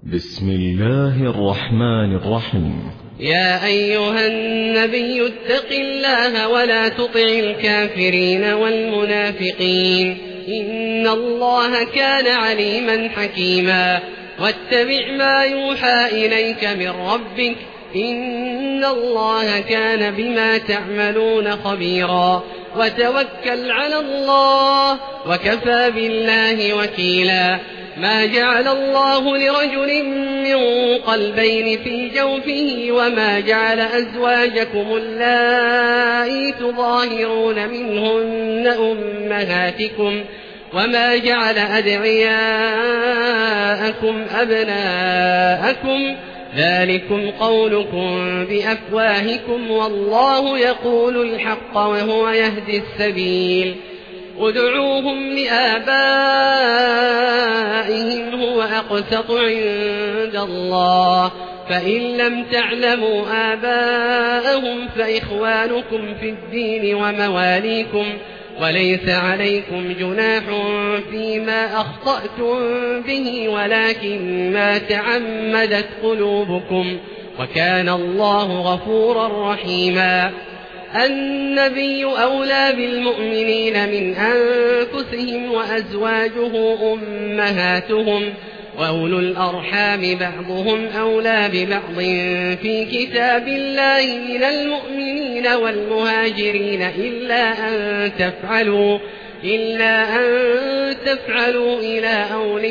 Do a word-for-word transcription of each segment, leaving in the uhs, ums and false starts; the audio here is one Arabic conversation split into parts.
بسم الله الرحمن الرحيم. يا أيها النبي اتق الله ولا تطع الكافرين والمنافقين إن الله كان عليما حكيما. واتبع ما يوحى إليك من ربك إن الله كان بما تعملون خبيرا. وتوكل على الله وكفى بالله وكيلا. ما جعل الله لرجل من قلبين في جوفه وما جعل أزواجكم اللائي تظاهرون منهن أمهاتكم وما جعل أدعياءكم أبناءكم ذلكم قولكم بأفواهكم والله يقول الحق وهو يهدي السبيل. ادعوهم لآبائهم هو أقسط عند الله فإن لم تعلموا آباءهم فإخوانكم في الدين ومواليكم وليس عليكم جناح فيما أخطأتم به ولكن ما تعمدت قلوبكم وكان الله غفورا رحيما. النبي أولى بالمؤمنين من أنفسهم وأزواجه أمهاتهم وأولو الأرحام بعضهم أولى ببعض في كتاب الله من المؤمنين والمهاجرين إلا أن تفعلوا إلا أن تفعلوا إلى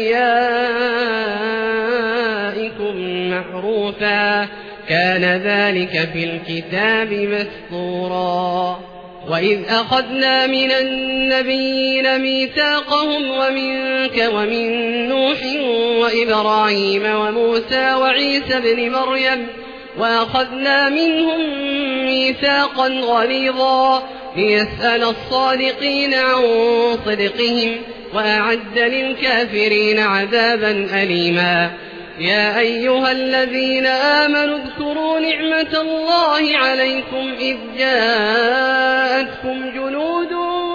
أوليائكم معروفا كان ذلك في الكتاب مسطورا. وإذ أخذنا من النبيين ميثاقهم ومنك ومن نوح وإبراهيم وموسى وعيسى بن مريم وأخذنا منهم ميثاقا غليظا ليسأل الصادقين عن صدقهم وأعد للكافرين عذابا أليما. يا أيها الذين آمنوا اذكروا نعمة الله عليكم إذ جاءتكم جنود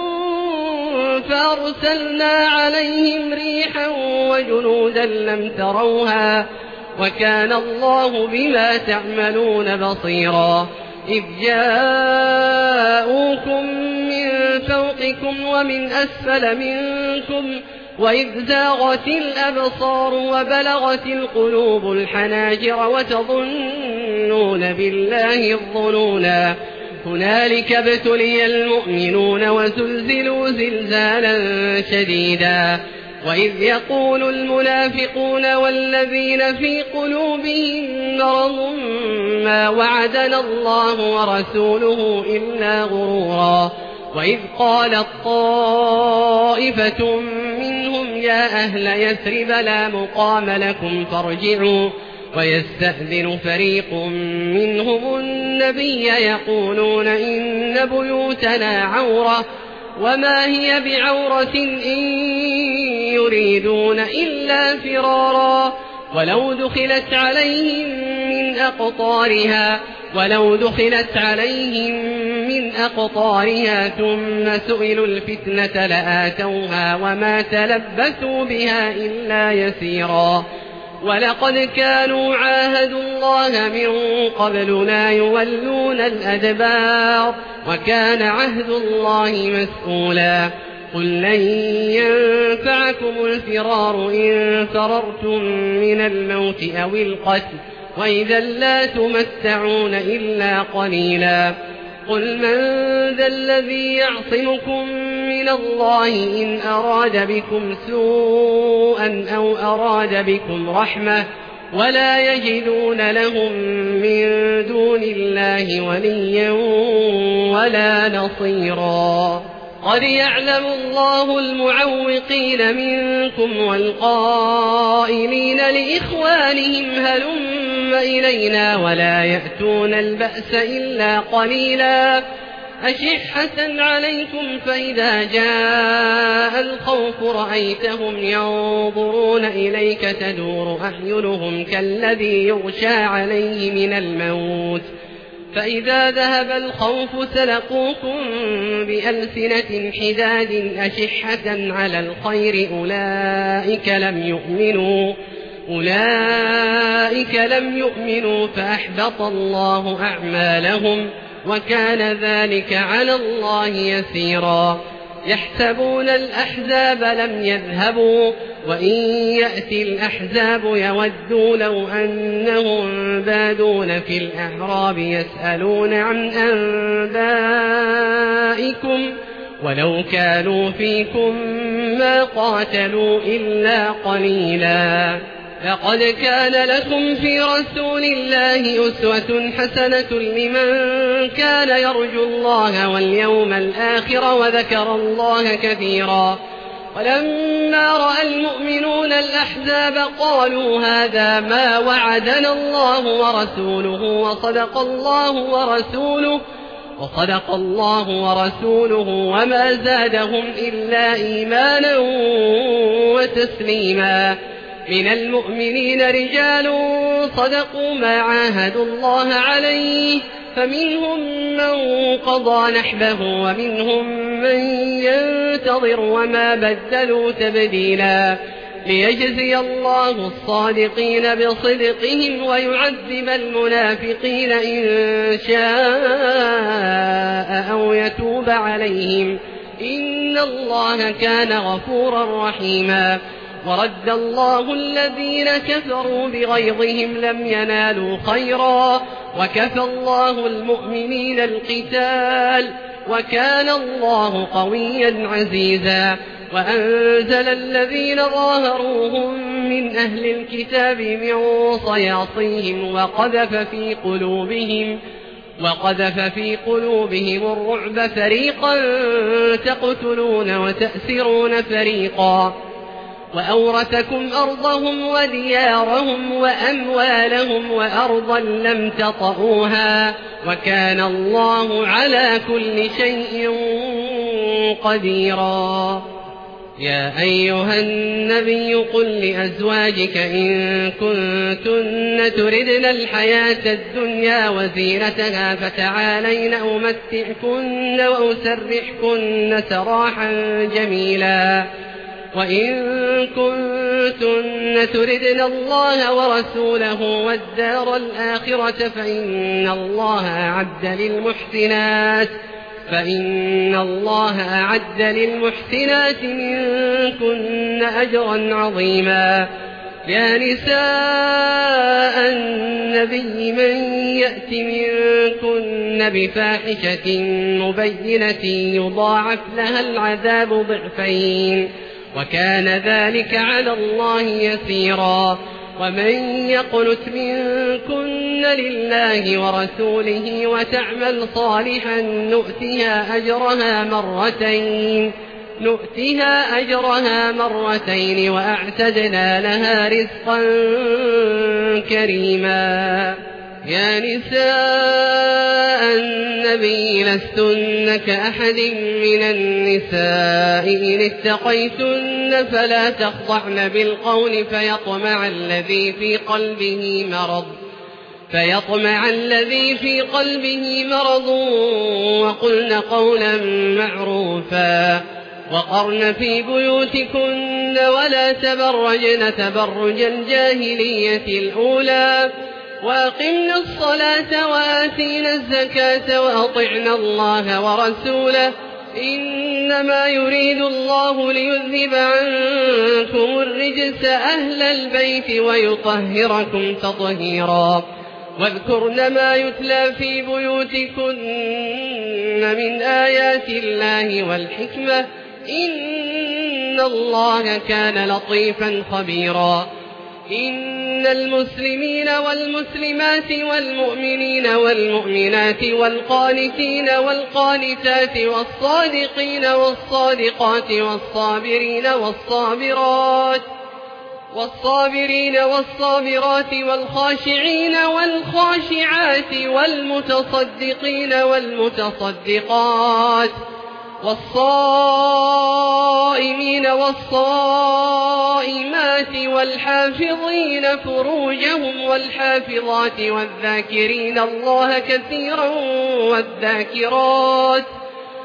فأرسلنا عليهم ريحا وجنودا لم تروها وكان الله بما تعملون بصيرا. إذ جاءوكم من فوقكم ومن أسفل منكم وإذ زاغت الأبصار وبلغت القلوب الحناجر وتظنون بالله الظنونا هنالك ابتلي المؤمنون وزلزلوا زلزالا شديدا. وإذ يقول المنافقون والذين في قلوبهم مرض ما وعدنا الله ورسوله إلا غرورا. وإذ قالت طائفة منهم يا أهل يثرب لا مقام لكم فارجعوا ويستأذن فريق منهم النبي يقولون إن بيوتنا عورة وما هي بعورة إن يريدون إلا فرارا. ولو دخلت عليهم من أقطارها ولو دخلت عليهم من أقطارها ثم سئلوا الفتنة لآتوها وما تلبثوا بها إلا يسيرا. ولقد كانوا عاهدوا الله من قبل لا يولون الأدبار وكان عهد الله مسؤولا. قل لن ينفعكم الفرار إن فررتم من الموت أو القتل وإذا لا تمتعون إلا قليلا. قل من ذا الذي يعصمكم من الله إن أراد بكم سوءا أو أراد بكم رحمة ولا يجدون لهم من دون الله وليا ولا نصيرا. قد يعلم الله المعوقين منكم والقائلين لإخوانهم هلم إلينا ولا يأتون البأس إلا قليلا. أشحة عليكم فإذا جاء الخوف رأيتهم ينظرون إليك تدور أعينهم كالذي يغشى عليه من الموت فإذا ذهب الخوف سلقوكم بألسنة حداد أشحة على الخير أولئك لم يؤمنوا أولئك لم يؤمنوا فأحبط الله أعمالهم وكان ذلك على الله يسيرا يحسبون الأحزاب لم يذهبوا وإن يأتي الأحزاب يودوا لو أنهم بادون في الأعراب يسألون عن أنبائكم ولو كانوا فيكم ما قاتلوا إلا قليلا لقد كان لكم في رسول الله أسوة حسنة لمن كان يرجو الله واليوم الآخر وذكر الله كثيرا ولما رأى المؤمنون الأحزاب قالوا هذا ما وعدنا الله ورسوله وصدق الله ورسوله وصدق الله ورسوله وما زادهم إلا إيمانا وتسليما من المؤمنين رجال صدقوا ما عاهدوا الله عليه فمنهم من قضى نحبه ومنهم من ينتظر وما بدلوا تبديلا ليجزي الله الصادقين بصدقهم ويعذب المنافقين إن شاء أو يتوب عليهم إن الله كان غفورا رحيما ورد الله الذين كفروا بغيظهم لم ينالوا خيرا وكفى الله المؤمنين القتال وكان الله قويا عزيزا وأنزل الذين ظاهروهم من أهل الكتاب من صياصيهم وقذف في قلوبهم وقذف في قلوبهم الرعب فريقا تقتلون وتأسرون فريقا وأورثكم أرضهم وديارهم وأموالهم وأرضا لم تطئوها وكان الله على كل شيء قديرا يا أيها النبي قل لأزواجك إن كنتن تردن الحياة الدنيا وزينتها فتعالين أمتعكن وأسرحكن سراحا جميلا وإن كنتن تردن الله ورسوله والدار الآخرة فإن الله أعد للمحسنات فإن الله أعد للمحسنات منكن أجرا عظيما يا نساء النبي من يأت منكن بفاحشة مبينة يضاعف لها العذاب ضعفين وكان ذلك على الله يسيرا ومن يقنت منكن لله ورسوله وتعمل صالحا نؤتها أجرها مرتين نؤتها أجرها مرتين وأعتدنا لها رزقا كريما يا نساء النبي لستن كأحد من النساء إن اتقيتن فلا تخضعن بالقول فيطمع الذي في قلبه مرض فيطمع الذي في قلبه مرض وقلن قولا معروفا وقرن في بيوتكن ولا تبرجن تبرج الجاهلية الأولى وأقمنا الصلاة وآتينا الزكاة وأطعنا الله ورسوله إنما يريد الله ليذهب عنكم الرجس أهل البيت ويطهركم تطهيرا واذكرن ما يتلى في بيوتكن من آيات الله والحكمة إن الله كان لطيفا خبيرا إن المسلمين والمسلمات والمؤمنين والمؤمنات والقانتين والقانتات والصادقين والصادقات والصابرين والصابرات والصابرين والصابرات والخاشعين والخاشعات والمتصدقين والمتصدقات والصائمين والصائمات والحافظين فروجهم والحافظات والذاكرين الله كثيرا والذاكرات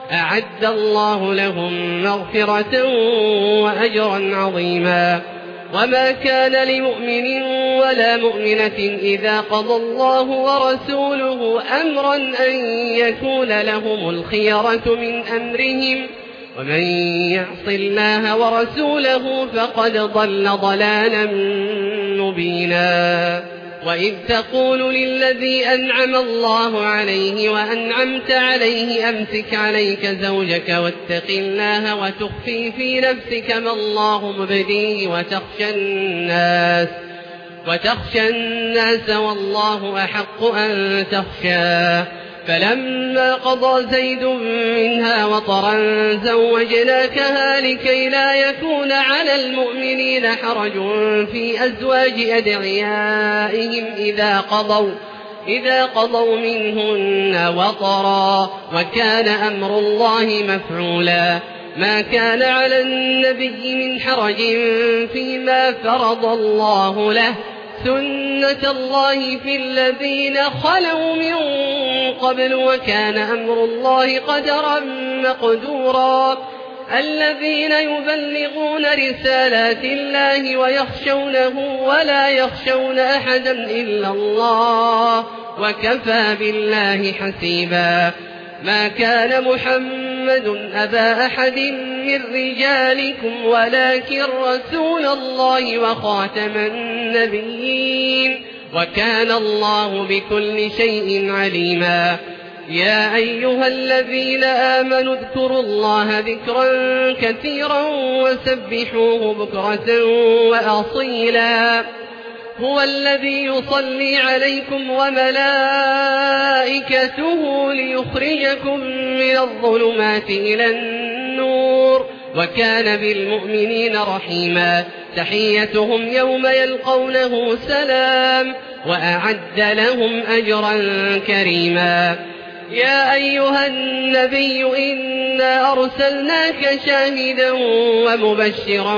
أعد الله لهم مغفرة وأجرا عظيما وما كان لمؤمن ولا مؤمنة إذا قضى الله ورسوله أمرا أن يكون لهم الخيرة من أمرهم ومن يعص الله ورسوله فقد ضل ضلالا مبينا وإذ تقول للذي أنعم الله عليه وأنعمت عليه أمسك عليك زوجك واتق الله وتخفي في نفسك ما الله مبديه وتخشى الناس وتخشى الناس والله أحق أن تخشاه فلما قضى زيد منها وطرا زوجناكها لكي لا يكون على المؤمنين حرج في أزواج أدعيائهم إذا قضوا إذا قضوا منهن وطرا وكان أمر الله مفعولا ما كان على النبي من حرج فيما فرض الله له سنة الله في الذين خلوا من قبل وكان أمر الله قدرا مقدورا الذين يبلغون رسالات الله ويخشونه ولا يخشون أحدا إلا الله وكفى بالله حسيبا ما كان محمد أبا أحد من رجالكم ولكن رسول الله وخاتم النبيين وكان الله بكل شيء عليما يا أيها الذين آمنوا اذكروا الله ذكرا كثيرا وسبحوه بكرة وأصيلا هو الذي يصلي عليكم وملائكته ليخرجكم من الظلمات إلى النور وكان بالمؤمنين رحيما تحيتهم يوم يلقونه سلام وأعد لهم أجرا كريما يا أيها النبي إنا أرسلناك شاهدا ومبشرا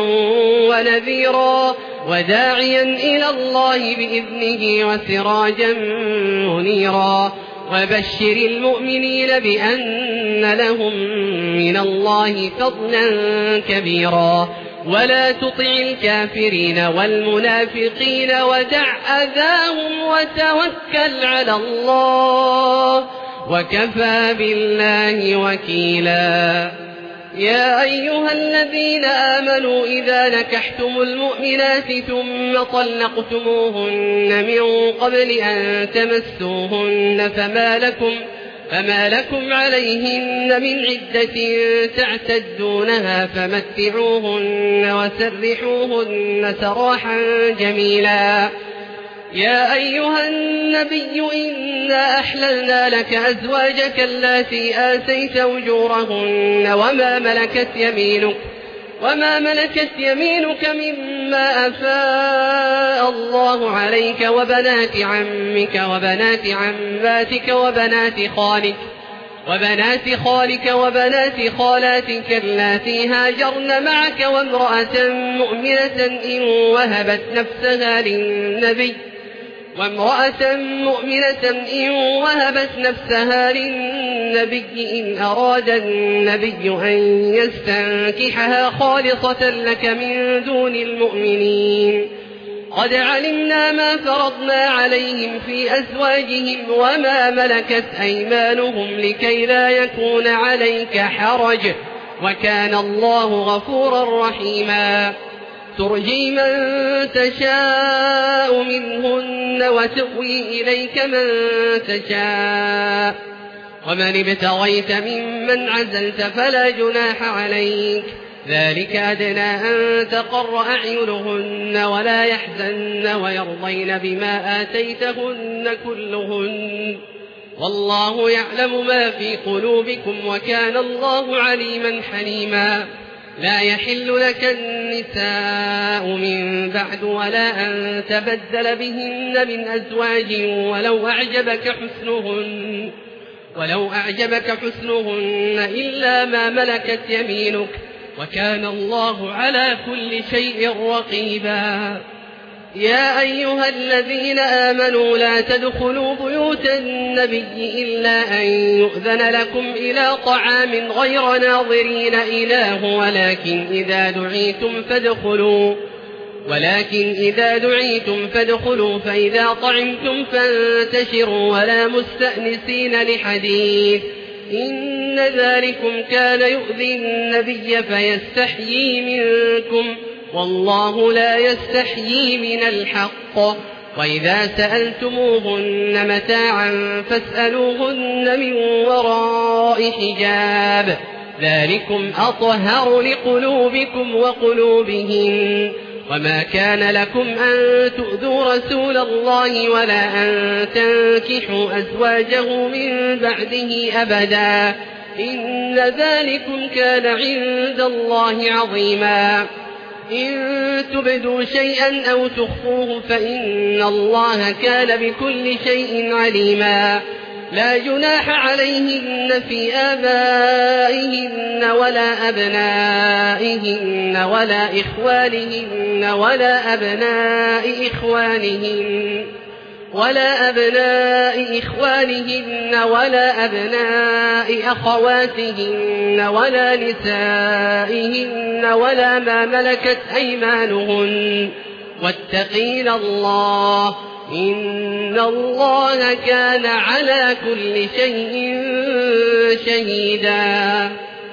ونذيرا وداعيا إلى الله بإذنه وسراجا منيرا وبشر المؤمنين بأن لهم من الله فضلا كبيرا ولا تطع الكافرين والمنافقين ودع أذاهم وتوكل على الله وكفى بالله وكيلا يا أيها الذين آمنوا إذا نكحتم المؤمنات ثم طلقتموهن من قبل أن تمسوهن فما لكم, فما لكم عليهن من عدة تعتدونها فمتعوهن وسرحوهن سراحا جميلا يا أيها النبي إنا أحللنا لك أزواجك اللاتي آتيت أجورهن وما ملكت يمينك وما ملكت يمينك مما أفاء الله عليك وبنات عمك وبنات عماتك وبنات خالك وبنات خالك وبنات خالاتك اللاتي هاجرن معك وامرأة مؤمنة إن وهبت نفسها للنبي وامرأة مؤمنة إن وهبت نفسها للنبي إن أراد النبي أن يستنكحها خالصة لك من دون المؤمنين قد علمنا ما فرضنا عليهم في أزواجهم وما ملكت أيمانهم لكي لا يكون عليك حرج وكان الله غفورا رحيما ترجي من تشاء منهن وتؤوي إليك من تشاء ومن ابتغيت ممن عزلت فلا جناح عليك ذلك أدنى أن تقر أعينهن ولا يحزن ويرضين بما آتيتهن كلهن والله يعلم ما في قلوبكم وكان الله عليما حليما لا يحل لك النساء من بعد ولا أن تبدل بهن من أزواج ولو أعجبك حسنهن ولو أعجبك حسنهن إلا ما ملكت يمينك وكان الله على كل شيء رقيبا يا أيها الذين آمنوا لا تدخلوا بيوت النبي إلا أن يؤذن لكم إلى طعام غير ناظرين إله ولكن إذا دعيتم فادخلوا ولكن إذا دعيتم فادخلوا فإذا طعمتم فانتشروا ولا مستأنسين لحديث إن ذلكم كان يؤذي النبي فيستحيي منكم والله لا يستحيي من الحق وإذا سألتموهن متاعا فاسألوهن من وراء حجاب ذلكم أطهر لقلوبكم وقلوبهن وما كان لكم أن تؤذوا رسول الله ولا أن تنكحوا أزواجه من بعده أبدا إن ذلكم كان عند الله عظيما إن تبدوا شيئا أو تخفوه فإن الله كان بكل شيء عليما لا جناح عليهن في آبائهن ولا أبنائهن ولا إخوانهن ولا أبناء إخوانهن ولا أبناء إخوانهن ولا أبناء أخواتهن ولا نسائهن ولا ما ملكت أيمانهن واتقين الله إن الله كان على كل شيء شهيدا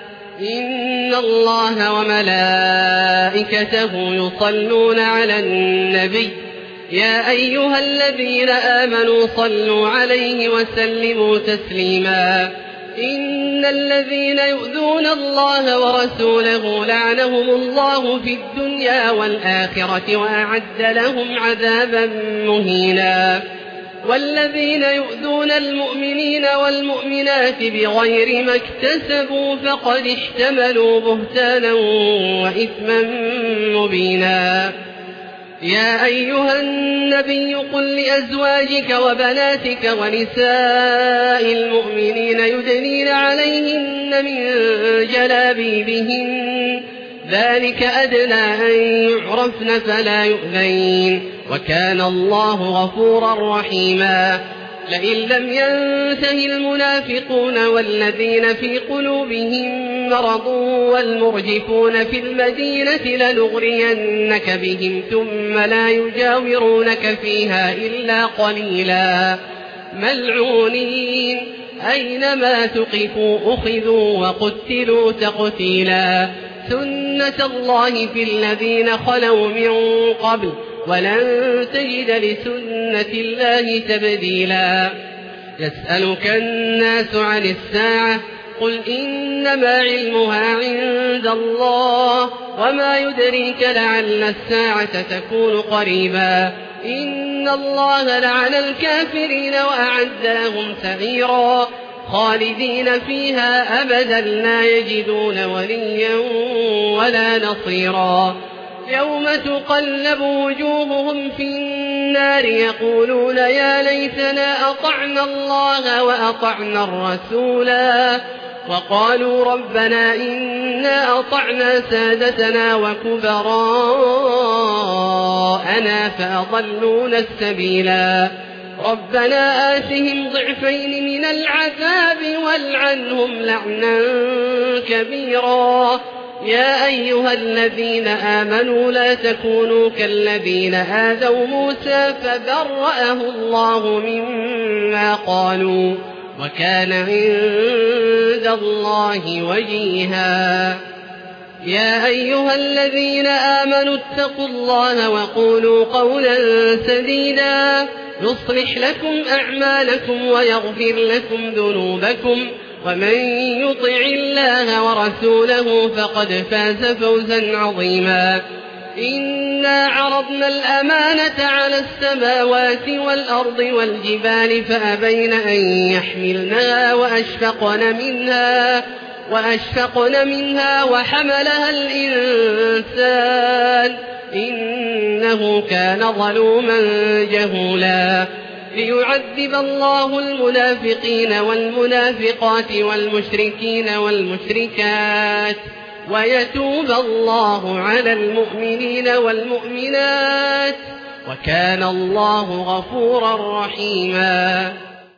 إن الله وملائكته يصلون على النبي يا أيها الذين آمنوا صلوا عليه وسلموا تسليما إن الذين يؤذون الله ورسوله لعنهم الله في الدنيا والآخرة وأعد لهم عذابا مهينا والذين يؤذون المؤمنين والمؤمنات بغير ما اكتسبوا فقد احتملوا بهتانا وإثما مبينا يا أيها النبي قل لأزواجك وبناتك ونساء المؤمنين يدنين عليهن من جلابيبهن ذلك أدنى أن يعرفن فلا يؤذين وكان الله غفورا رحيما لئن لم ينته المنافقون والذين في قلوبهم مرض والمرجفون في المدينة لنغرينك بهم ثم لا يجاورونك فيها إلا قليلا ملعونين أينما تقفوا أخذوا وقتلوا تقتيلا سنة الله في الذين خلوا من قبل ولن تجد لسنة الله تبديلا يسألك الناس عن الساعة قل إنما علمها عند الله وما يدريك لعل الساعة تكون قريبا إن الله لعن الكافرين وأعد لهم سعيرا خالدين فيها أبدا لا يجدون وليا ولا نصيرا يوم تقلب وجوههم في النار يقولون يا ليتنا أطعنا الله وأطعنا الرسولا وقالوا ربنا إنا أطعنا سادتنا وكبراءنا فأضلونا السبيلا ربنا آتهم ضعفين من العذاب والعنهم لعنا كبيرا يا أيها الذين آمنوا لا تكونوا كالذين آذوا موسى فبرأه الله مما قالوا وكان عند الله وجيها يا أيها الذين آمنوا اتقوا الله وقولوا قولا سديدا يصلح لكم أعمالكم ويغفر لكم ذنوبكم ومن يطع الله ورسوله فقد فاز فوزا عظيما إنا عرضنا الأمانة على السماوات والأرض والجبال فأبين أن يحملنها وأشفقن منها وأشفقن منها وحملها الإنسان إنه كان ظلوما جهولا ليعذب الله المنافقين والمنافقات والمشركين والمشركات ويتوب الله على المؤمنين والمؤمنات وكان الله غفورا رحيما